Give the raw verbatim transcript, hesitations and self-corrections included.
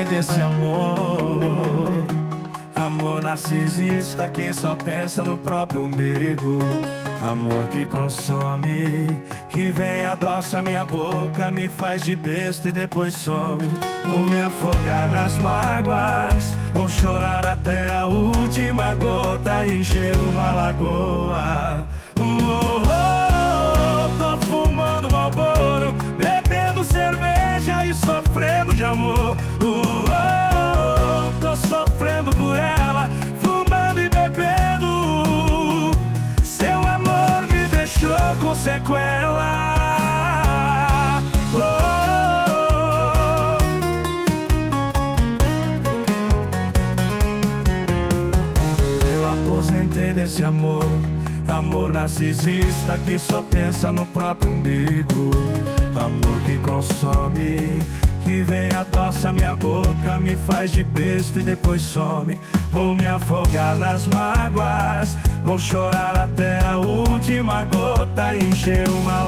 desse amor. Amor narcisista que só pensa no próprio umbigo. Amor que consome, que vem, adoça minha boca, me faz de besta e depois some. Vou me afogar nas mágoas, vou chorar até a última gota e encher uma lagoa. Oh, oh, oh, tô fumando Marlboro, bebendo cerveja e sofrendo de amor. Oh, oh, oh, tô sofrendo por ela, fumando e bebendo. Seu amor me deixou com sequela. Oh, oh, oh. Eu aposentei desse amor. Amor narcisista que só pensa no próprio umbigo. Amor que consome, que vem, adoça minha boca, me faz de besta e depois some. Vou me afogar nas mágoas, vou chorar até a última gota e encher uma